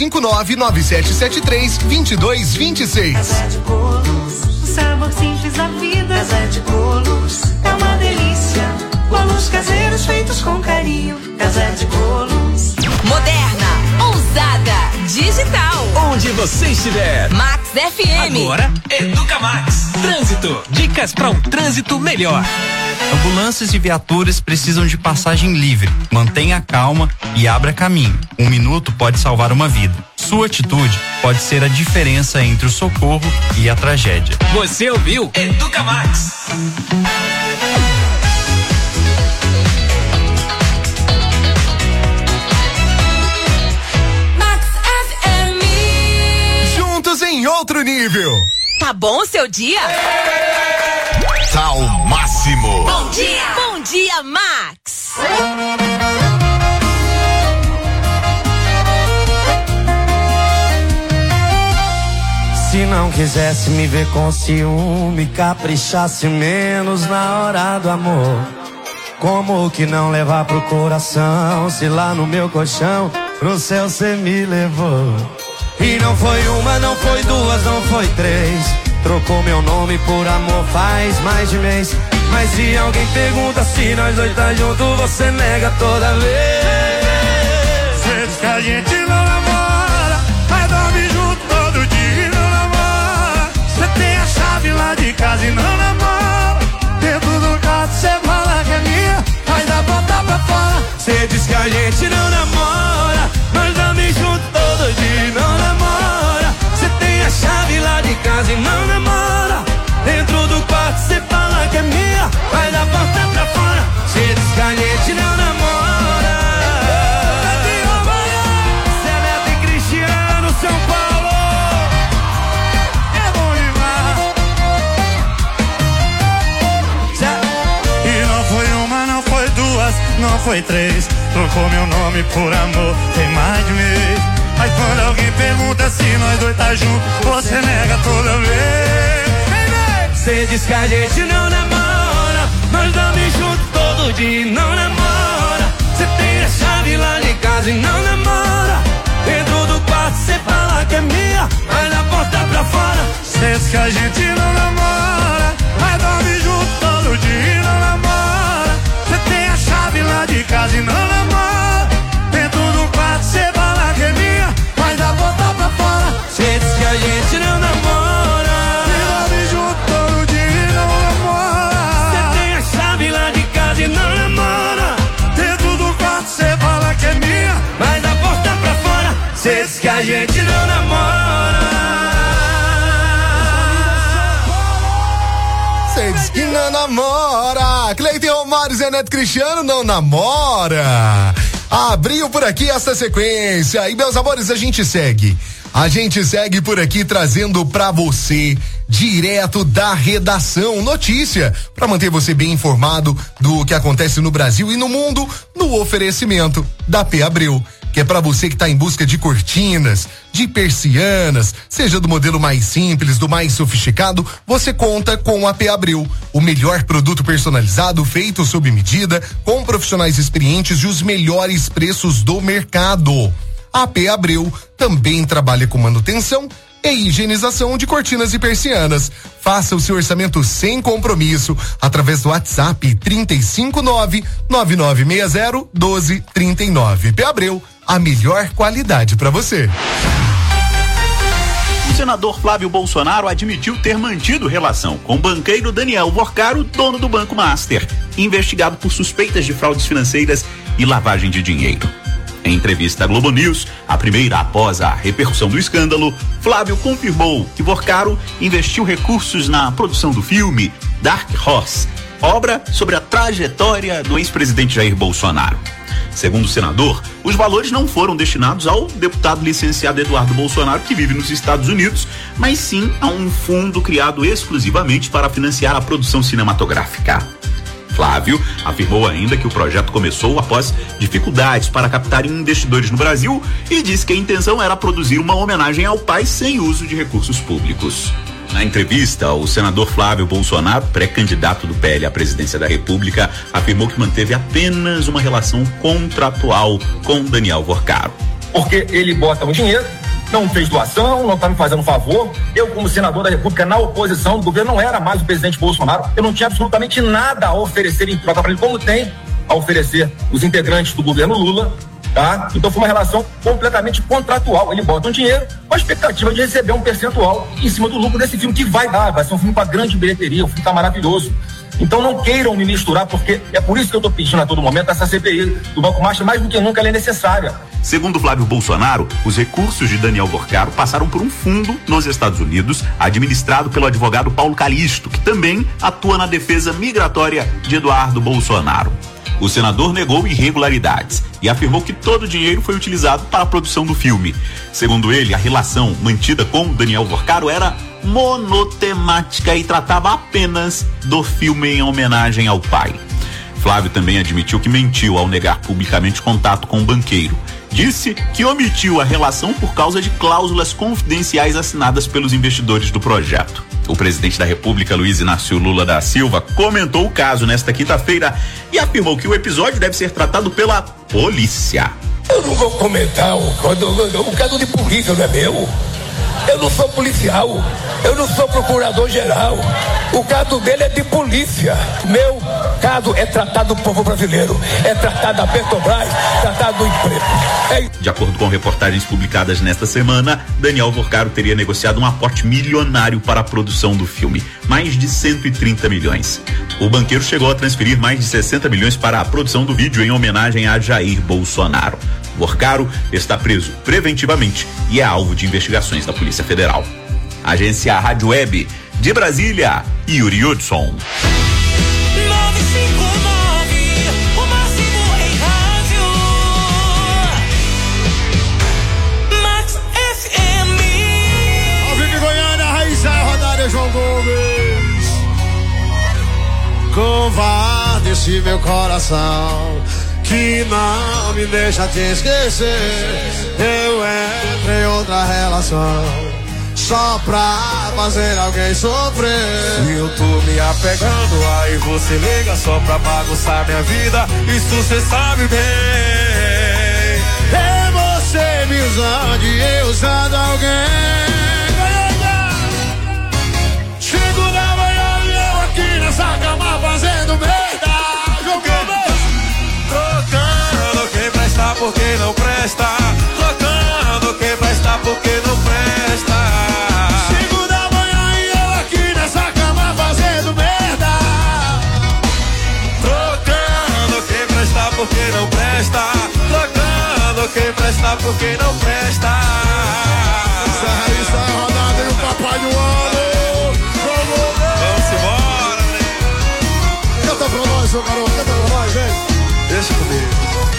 359-9773-2226. Casa de Bolos, o sabor simples da vida. Casa de Bolos é uma delícia. Bolos caseiros feitos com carinho. Casa de Bolos. Moderna, ousada, digital. Onde você estiver. Max FM. Agora, Educa Max. Trânsito. Dicas para um trânsito melhor. Ambulâncias e viaturas precisam de passagem livre. Mantenha calma e abra caminho. 1 minuto pode salvar uma vida. Sua atitude pode ser a diferença entre o socorro e a tragédia. Você ouviu? Educa Max. Max FM. Juntos em outro nível. Tá bom o seu dia? Tá ao máximo. Bom dia! Bom dia, Max! Se não quisesse me ver com ciúme, caprichasse menos na hora do amor. Como que não levar pro coração, se lá no meu colchão, pro céu cê me levou. E não foi uma, não foi duas, não foi três. Trocou meu nome por amor faz mais de mês. Mas se alguém pergunta se nós dois tá junto, você nega toda vez. Cê diz que a gente não namora, mas dorme junto todo dia e não namora. Cê tem a chave lá de casa e não namora. Dentro do quarto cê fala que é minha, mas dá botar pra fora. Cê diz que a gente não namora, nós dorme junto todo dia e não namora. Cê tem a chave lá de casa e não namora. Dentro do quarto cê fala que é minha, vai dar porta pra fora. Cê diz que a gente não namora. Zé Neto e Cristiano, São Paulo. É bom demais. E não foi uma, não foi duas, não foi três. Trocou meu nome por amor, tem mais de mês. Mas quando alguém pergunta se nós dois tá junto, você nega toda vez. Cê diz que a gente não namora, nós dormimos juntos todo dia e não namora. Cê tem a chave lá de casa e não namora. Dentro do quarto cê fala que é minha, mas na porta pra fora. Cê diz que a gente não namora, mas dorme junto todo dia e não namora. Cê tem a chave lá de casa e não namora. Dentro do quarto cê fala que é minha, mas na porta pra fora. Cê diz que a gente não namora, e dorme junto todo dia e não namora. cê tem a chave lá de casa e não namora. Dentro do quarto cê fala que é minha, mas na porta pra fora. Cê diz que a gente não namora. Cê diz que não namora. Cleiton Romário, Zé Neto Cristiano não namora. Abriu por aqui essa sequência. E meus amores, a gente segue por aqui trazendo pra você, direto da redação, notícia pra manter você bem informado do que acontece no Brasil e no mundo, no oferecimento da P Abreu, que é pra você que tá em busca de cortinas, de persianas, seja do modelo mais simples, do mais sofisticado, você conta com a P Abreu, o melhor produto personalizado feito sob medida, com profissionais experientes e os melhores preços do mercado. A P Abreu também trabalha com manutenção e higienização de cortinas e persianas. Faça o seu orçamento sem compromisso através do WhatsApp 359-9960-1239. P Abreu, a melhor qualidade para você. O senador Flávio Bolsonaro admitiu ter mantido relação com o banqueiro Daniel Vorcaro, dono do Banco Master, investigado por suspeitas de fraudes financeiras e lavagem de dinheiro. Em entrevista à Globo News, a primeira após a repercussão do escândalo, Flávio confirmou que Vorcaro investiu recursos na produção do filme Dark Horse, obra sobre a trajetória do ex-presidente Jair Bolsonaro. Segundo o senador, os valores não foram destinados ao deputado licenciado Eduardo Bolsonaro, que vive nos Estados Unidos, mas sim a um fundo criado exclusivamente para financiar a produção cinematográfica. Flávio afirmou ainda que o projeto começou após dificuldades para captar investidores no Brasil e disse que a intenção era produzir uma homenagem ao pai sem uso de recursos públicos. Na entrevista, o senador Flávio Bolsonaro, pré-candidato do PL à presidência da República, afirmou que manteve apenas uma relação contratual com Daniel Vorcaro. Porque ele bota o dinheiro, não fez doação, não está me fazendo favor. Eu, como senador da República, na oposição do governo, não era mais o presidente Bolsonaro. Eu não tinha absolutamente nada a oferecer em troca para ele, como tem a oferecer os integrantes do governo Lula, tá? Então foi uma relação completamente contratual. Ele bota um dinheiro com a expectativa de receber um percentual em cima do lucro desse filme, que vai ser um filme com a grande bilheteria, um filme tá maravilhoso. Então não queiram me misturar, porque é por isso que eu estou pedindo a todo momento essa CPI do Banco Master, mais do que nunca ela é necessária. Segundo Flávio Bolsonaro, os recursos de Daniel Vorcaro passaram por um fundo nos Estados Unidos, administrado pelo advogado Paulo Calixto, que também atua na defesa migratória de Eduardo Bolsonaro. O senador negou irregularidades e afirmou que todo o dinheiro foi utilizado para a produção do filme. Segundo ele, a relação mantida com Daniel Vorcaro era monotemática e tratava apenas do filme em homenagem ao pai. Flávio também admitiu que mentiu ao negar publicamente contato com o banqueiro. Disse que omitiu a relação por causa de cláusulas confidenciais assinadas pelos investidores do projeto. O presidente da República, Luiz Inácio Lula da Silva, comentou o caso nesta quinta-feira e afirmou que o episódio deve ser tratado pela polícia. Eu não vou comentar o caso de polícia, não é meu. Eu não sou policial, eu não sou procurador-geral. O caso dele é de polícia. Meu caso é tratado do povo brasileiro, é tratado da Petrobras, tratado do emprego. De acordo com reportagens publicadas nesta semana, Daniel Vorcaro teria negociado um aporte milionário para a produção do filme, mais de 130 milhões. O banqueiro chegou a transferir mais de 60 milhões para a produção do vídeo em homenagem a Jair Bolsonaro. Vorcaro está preso preventivamente e é alvo de investigações da Polícia Federal. Agência Rádio Web de Brasília, Yuri Hudson. 959, o máximo em rádio. Max FM. Ao vivo em Goiânia, Raíssa, rodada João Gomes. Covarde esse meu coração, que não me deixa te esquecer. Eu entro em outra relação só pra fazer alguém sofrer. Se eu tô me apegando, aí você liga só pra bagunçar minha vida. Isso cê sabe bem. É você me usando e eu usando alguém. Chego da manhã e eu aqui nessa cama fazendo merda. Trocando quem presta por quem não presta. Trocando quem presta por quem não presta. Chego da manhã e eu aqui nessa cama fazendo merda. Trocando quem presta por quem não presta. Trocando quem presta por quem não presta. Essa raiz tá rodada e o papai do ano. Vamos embora, né? Canta pra nós, ô garoto, canta pra nós, vem. Deixa comigo.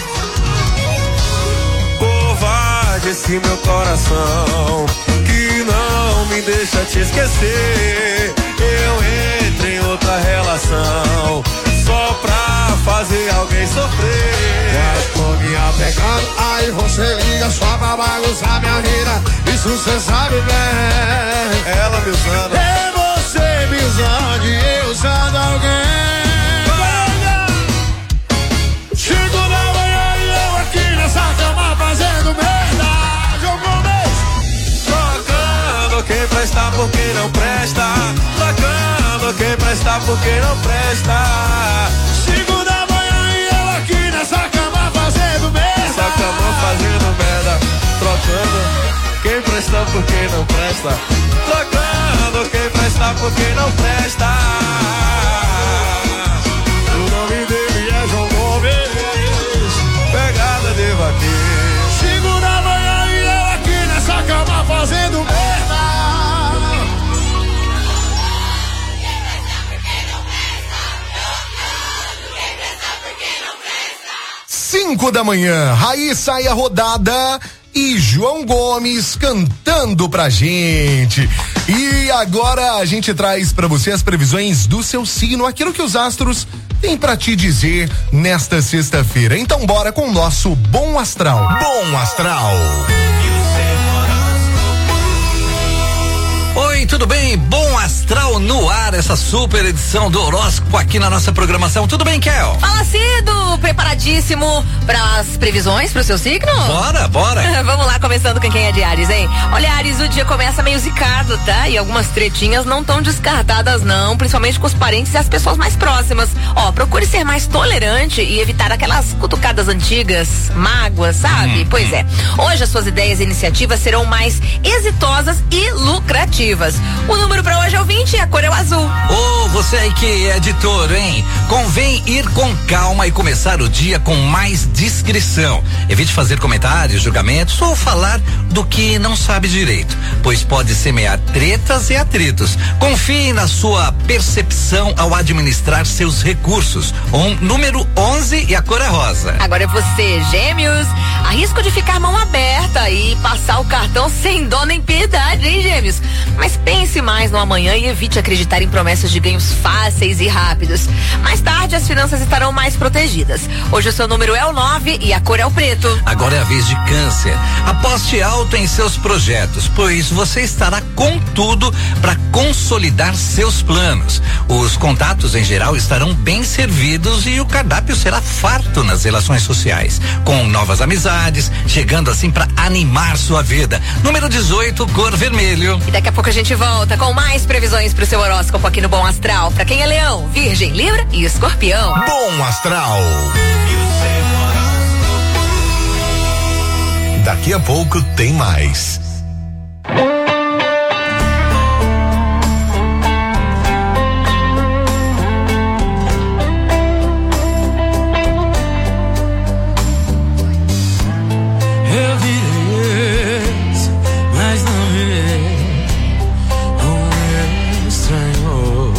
Covarde esse meu coração que não me deixa te esquecer. Eu entro em outra relação só pra fazer alguém sofrer. Já tô me apegando, aí você liga só pra bagunçar minha vida. Isso cê sabe bem. Ela me usando. É você me usando e eu usando alguém. Chego na manhã e eu aqui nessa cama fazendo merda. Jogou mesmo. Trocando quem presta por quem não presta. Trocando quem presta por quem não presta. Chego da manhã e eu aqui nessa cama fazendo merda. Essa cama fazendo merda. Trocando quem presta por quem não presta. Trocando quem presta por quem não presta. O nome dele é João Gomes. Pegada de vaqueiro. Chego na manhã e eu aqui nessa cama fazendo merda. 5 da manhã, Raíssa e a rodada e João Gomes cantando pra gente. E agora a gente traz pra você as previsões do seu signo, aquilo que os astros têm pra te dizer nesta sexta-feira. Então bora com o nosso Bom Astral. Bom Astral. Oi, tudo bem? Bom Astral no ar, essa super edição do horóscopo aqui na nossa programação. Tudo bem, Kel? Fala, Cido! Preparadíssimo para as previsões pro seu signo? Bora! Vamos lá, começando com quem é de Áries, hein? Olha, Áries, o dia começa meio zicado, tá? E algumas tretinhas não tão descartadas, não, principalmente com os parentes e as pessoas mais próximas. Ó, procure ser mais tolerante e evitar aquelas cutucadas antigas, mágoas, sabe? Pois é. Hoje as suas ideias e iniciativas serão mais exitosas e lucrativas. O número pra hoje é o 20 e a cor é o azul. Ô, você aí que é de touro, hein? Convém ir com calma e começar o dia com mais discrição. Evite fazer comentários, julgamentos ou falar do que não sabe direito, pois pode semear tretas e atritos. Confie na sua percepção ao administrar seus recursos. Número 11 e a cor é rosa. Agora é você, Gêmeos. Arrisco de ficar mão aberta e passar o cartão sem dó nem piedade, hein, Gêmeos? Mas pense mais no amanhã e evite acreditar em promessas de ganhos fáceis e rápidos. Mais tarde, as finanças estarão mais protegidas. Hoje o seu número é o 9 e a cor é o preto. Agora é a vez de Câncer. Aposte alto em seus projetos, pois você estará com tudo para consolidar seus planos. Os contatos em geral estarão bem servidos e o cardápio será farto nas relações sociais, com novas amizades, chegando assim para animar sua vida. Número 18, cor vermelho. E daqui a pouco a gente volta com mais previsões pro seu horóscopo aqui no Bom Astral. Pra quem é Leão, Virgem, Libra e Escorpião. Bom Astral. Daqui a pouco tem mais. Eu virei, mas não virei um estranho.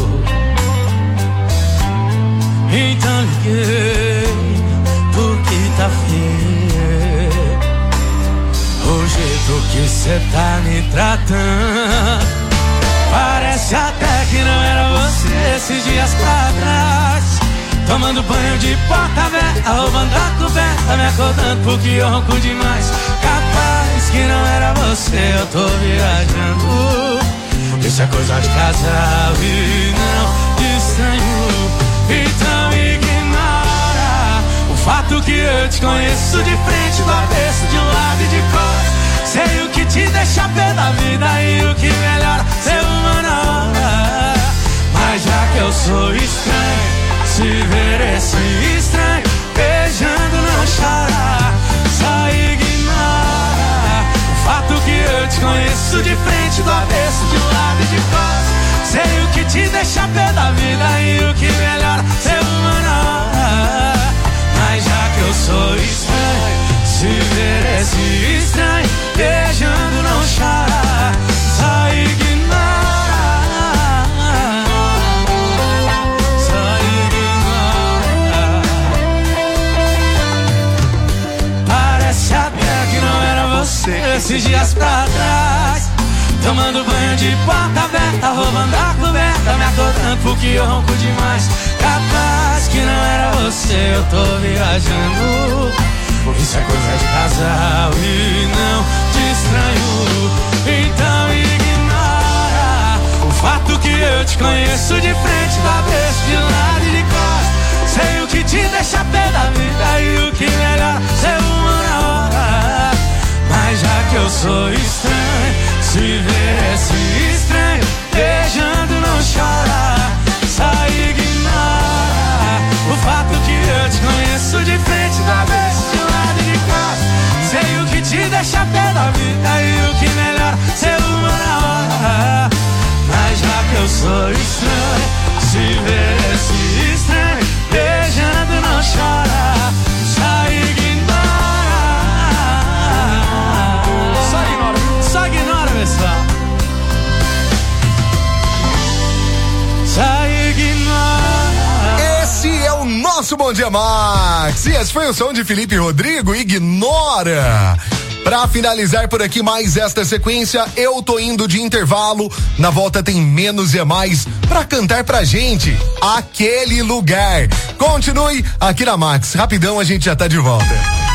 Então liguei porque tá feio o jeito que cê tá me tratando. Parece até que não era você esses dias pra trás, tomando banho de porta aberta aberta, roubando a coberta, me acordando porque eu ronco demais. Capaz que não era você, eu tô viajando. Isso é coisa de casal e não de estranho. Então ignora o fato que eu te conheço de frente, do avesso, de lado e de costas. Sei o que te deixa pé da vida e o que melhora ser uma na hora. Mas já que eu sou estranho, se ver esse estranho beijando não chora. Só ignora o fato que eu te conheço de frente, do avesso, de lado e de costas. Sei o que te deixa pé da vida e o que melhora ser uma na hora. Mas já que eu sou estranho, se ver esse estranho beijando não chora. Só ignora, só ignora. Parece até que não era você esses dias pra trás, tomando banho de porta aberta, roubando a coberta, me acordando porque eu ronco demais. Capaz que não era você, eu tô viajando. Isso é coisa de casal e não de estranho. Então ignora o fato que eu te conheço de frente, do avesso, de lado e de costas. Sei o que te deixa pé da vida e o que melhor ser uma na hora. Mas já que eu sou estranho, se ver esse estranho beijando não chora. Só ignora o fato que eu te conheço de frente, do avesso, de lado e de costas. Sei o que te deixa pé da vida e o que melhor ser uma na hora. Mas já que eu sou estranho, se ver esse estranho beijando não chora. Só ignora, só ignora, pessoal. Só ignora. Esse é o nosso Bom Dia Max. E esse foi o som de Felipe Rodrigo, Ignora. Pra finalizar por aqui mais esta sequência, eu tô indo de intervalo. Na volta tem Menos é Mais pra cantar pra gente Aquele Lugar. Continue aqui na Max. Rapidão, a gente já tá de volta.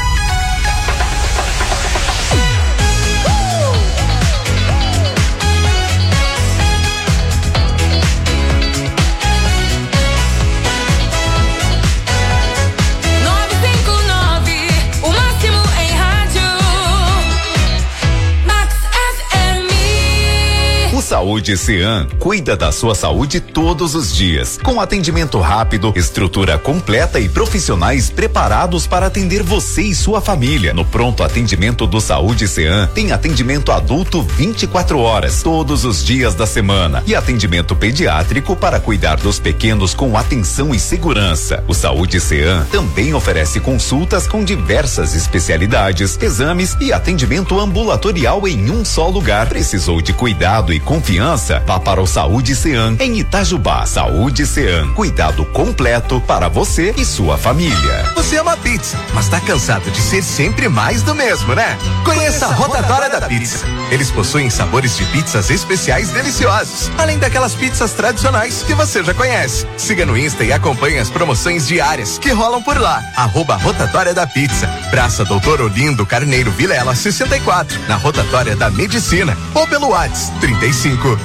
Saúde Cean cuida da sua saúde todos os dias, com atendimento rápido, estrutura completa e profissionais preparados para atender você e sua família. No pronto atendimento do Saúde Cean tem atendimento adulto 24 horas, todos os dias da semana, e atendimento pediátrico para cuidar dos pequenos com atenção e segurança. O Saúde Cean também oferece consultas com diversas especialidades, exames e atendimento ambulatorial em um só lugar. Precisou de cuidado e confiança? Vá para o Saúde Cean em Itajubá. Saúde Cean, cuidado completo para você e sua família. Você ama pizza, mas tá cansado de ser sempre mais do mesmo, né? Conheça a Rotatória da Pizza. Eles possuem sabores de pizzas especiais deliciosos, além daquelas pizzas tradicionais que você já conhece. Siga no Insta e acompanhe as promoções diárias que rolam por lá. @Rotatória da Pizza, Praça Doutor Olindo Carneiro Vilela 64, na Rotatória da Medicina, ou pelo WhatsApp 35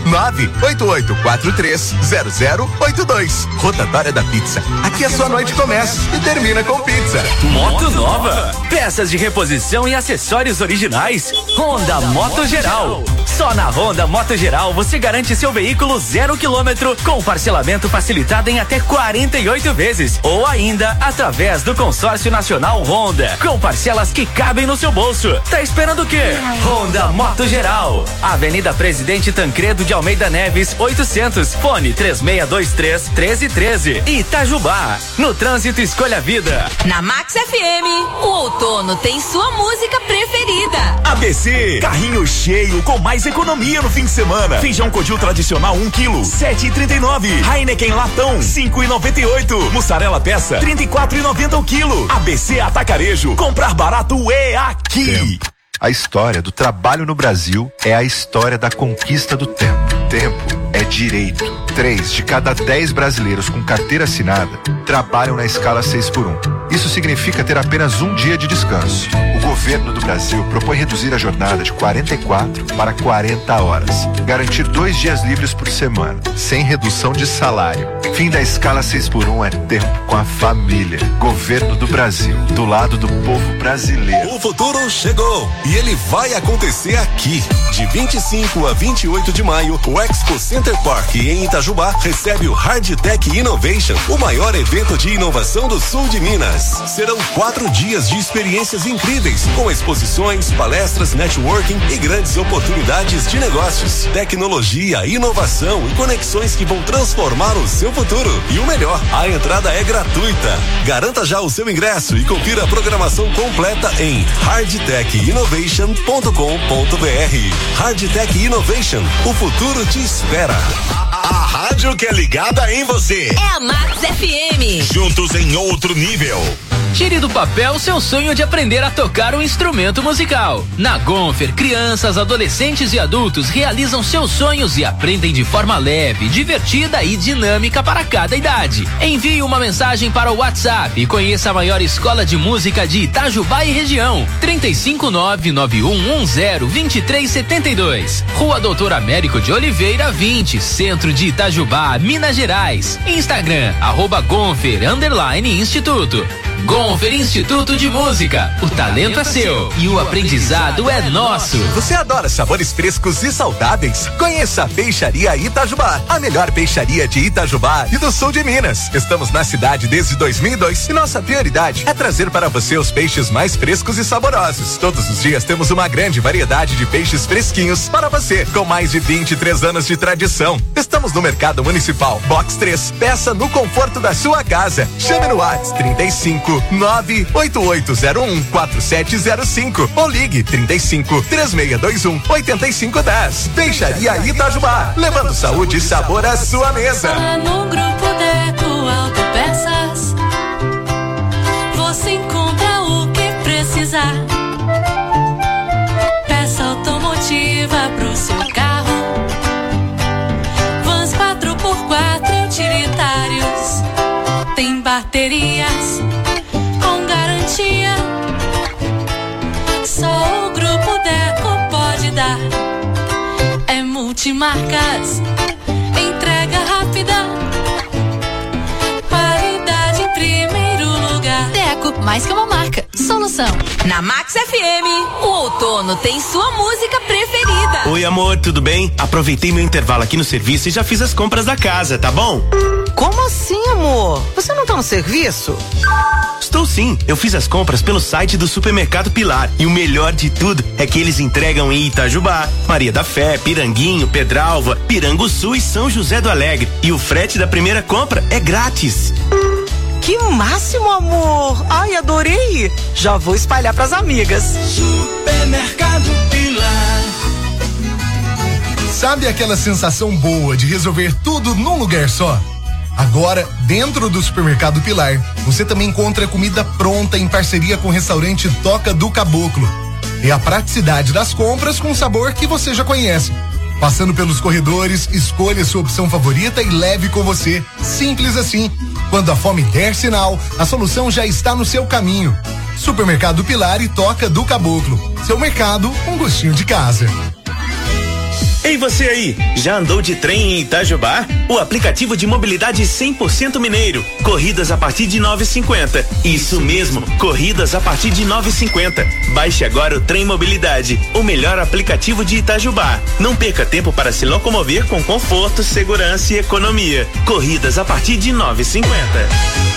98843 0082. Rotatória da Pizza. Aqui a sua noite começa e termina com pizza. Moto nova, peças de reposição e acessórios originais. Honda Moto Geral. Só na Honda Moto Geral você garante seu veículo 0 km com parcelamento facilitado em até 48 vezes, ou ainda através do consórcio nacional Honda, com parcelas que cabem no seu bolso. Tá esperando o quê? Honda Moto Geral, Avenida Presidente Tancredo de Almeida Neves 800, fone 3623-1313. Itajubá, no trânsito escolha a vida. Na Max FM, o outono tem sua música preferida. ABC, carrinho cheio com mais economia no fim de semana. Feijão Codil tradicional 1 kg, 7,39. Heineken latão 5,98. Mussarela peça 34,90 o quilo. ABC Atacarejo, comprar barato é aqui. A história do trabalho no Brasil é a história da conquista do tempo. Tempo é direito. 3 de cada 10 brasileiros com carteira assinada trabalham na escala 6x1. Isso significa ter apenas um dia de descanso. O governo do Brasil propõe reduzir a jornada de 44 para 40 horas. Garantir 2 dias livres por semana, sem redução de salário. Fim da escala 6x1 é tempo com a família. Governo do Brasil, do lado do povo brasileiro. O futuro chegou e ele vai acontecer aqui. De 25 a 28 de maio, o Expo Center Park em Itajubá recebe o Hardtech Innovation, o maior evento de inovação do sul de Minas. Serão 4 dias de experiências incríveis, com exposições, palestras, networking e grandes oportunidades de negócios, tecnologia, inovação e conexões que vão transformar o seu futuro. E o melhor, a entrada é gratuita. Garanta já o seu ingresso e confira a programação completa em hardtechinnovation.com.br. Hardtech Innovation, o futuro te espera. A rádio que é ligada em você. É a Max FM. Juntos em outro nível. Tire do papel seu sonho de aprender a tocar um instrumento musical. Na Gonfer, crianças, adolescentes e adultos realizam seus sonhos e aprendem de forma leve, divertida e dinâmica para cada idade. Envie uma mensagem para o WhatsApp e conheça a maior escola de música de Itajubá e região. 35991102372. Rua Doutor Américo de Oliveira 20, Centro de Itajubá, Minas Gerais. Instagram, @Gonfer_Instituto. Gonfer Instituto de Música. O talento é seu e o aprendizado é nosso. Você adora sabores frescos e saudáveis? Conheça a Peixaria Itajubá, a melhor peixaria de Itajubá e do sul de Minas. Estamos na cidade desde 2002 e nossa prioridade é trazer para você os peixes mais frescos e saborosos. Todos os dias temos uma grande variedade de peixes fresquinhos para você, com mais de 23 anos de tradição. Estamos no Mercado Municipal, Box 3. Peça no conforto da sua casa. Chame no WhatsApp 35 988014705 ou ligue 35 3621 8510. Peixaria Itajubá, levando saúde e sabor à sua mesa. No Grupo Deco Autopeças você encontra o que precisar. Peça automotiva pro seu carro, vans 4x4 utilitários, tem baterias com garantia. Só o Grupo Deco pode dar. É multimarcas, entrega rápida, qualidade em primeiro lugar. Deco, mais que uma marca, solução. Na Max FM, o outono tem sua música preferida. Oi, amor, tudo bem? Aproveitei meu intervalo aqui no serviço e já fiz as compras da casa, tá bom? Como assim, amor? Você não tá no serviço? Estou sim, eu fiz as compras pelo site do Supermercado Pilar e o melhor de tudo é que eles entregam em Itajubá, Maria da Fé, Piranguinho, Pedralva, Piranguçu e São José do Alegre, e o frete da primeira compra é grátis. Que máximo, amor! Ai, adorei! Já vou espalhar pras amigas. Supermercado Pilar. Sabe aquela sensação boa de resolver tudo num lugar só? Agora, dentro do Supermercado Pilar, você também encontra comida pronta em parceria com o restaurante Toca do Caboclo. É a praticidade das compras com o sabor que você já conhece. Passando pelos corredores, escolha sua opção favorita e leve com você. Simples assim. Quando a fome der sinal, a solução já está no seu caminho. Supermercado Pilar e Toca do Caboclo. Seu mercado, um gostinho de casa. Ei, você aí, já andou de trem em Itajubá? O aplicativo de mobilidade 100% mineiro. Corridas a partir de 9,50. Isso mesmo, corridas a partir de 9,50. Baixe agora o Trem Mobilidade, o melhor aplicativo de Itajubá. Não perca tempo para se locomover com conforto, segurança e economia. Corridas a partir de 9,50.